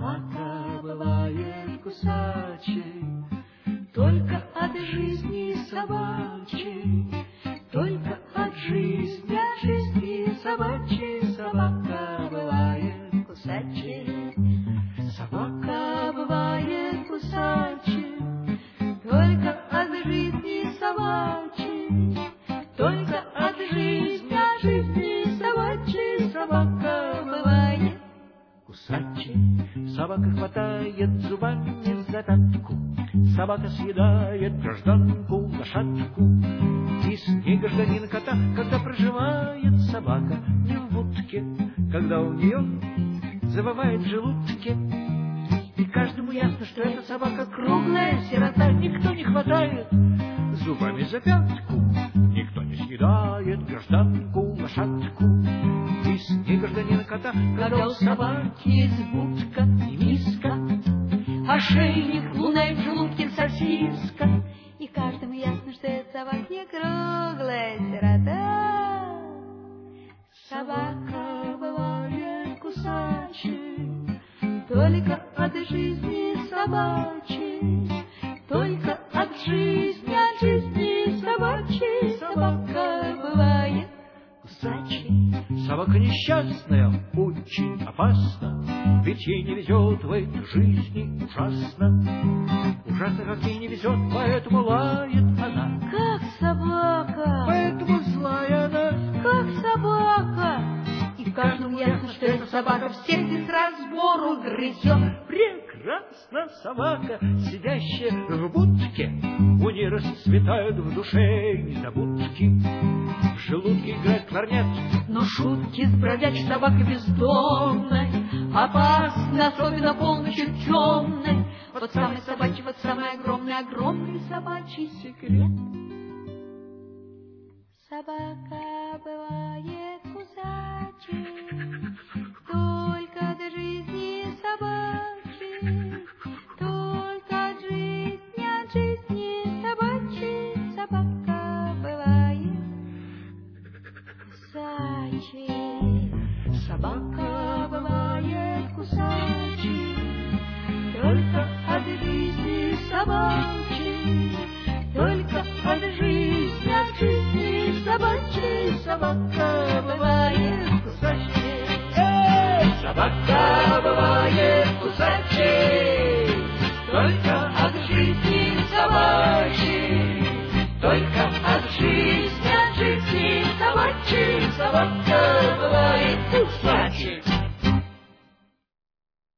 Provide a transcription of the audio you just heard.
Собака бывает кусачей, только от жизни собачьей, только от жизни собачьей. Собака бывает кусачей, собака бывает кусачей, только от жизни собачьей, только от жизни собачьей. Собака бывает кусачей. Собака хватает зубами за пятку, собака съедает гражданку лошадку. И с ней гражданин кота, когда проживает собака не в будке, когда у нее забывает в желудке. И каждому ясно, что эта собака круглая сирота. Никто не хватает зубами за пятку, никто не съедает гражданку лошадку. И с ней гражданина кота, когда у собаки есть будка и миска, ошейник, луна и в желудке сосиска. И каждому ясно, что эта собака не круглая сирота. Собака бывает кусачей, только от жизни собачьей, только от жизни собачьей. Собака бывает кусачей. Собака несчастная, очень опасна, ведь ей не везет в этой жизни ужасно. Ужасно, как ей не везет, поэтому лает она. Как собака. Поэтому злая она. Как собака. И каждому ясно, что эта собака всех без разбору грызет. Прекрасна собака, сидящая в будке, у ней расцветают в душе незабудки. В желудке играет кларнет, но шутки с бродячей собакой бездомной опасны, особенно полночью темной. Вот самый собачий, вот самый огромный собачий секрет. Собака бывает кусачей, только от жизни собачьей, только от жизни собачьей. Собака бывает кусачей. Собака бывает кусачей, только от жизни собачьей, только от жизни собачьей. Собака бывает кусачей. Собака бывает кусачей, только от жизни собачьей, только от жизни собачьей. Собака бывает кусачей.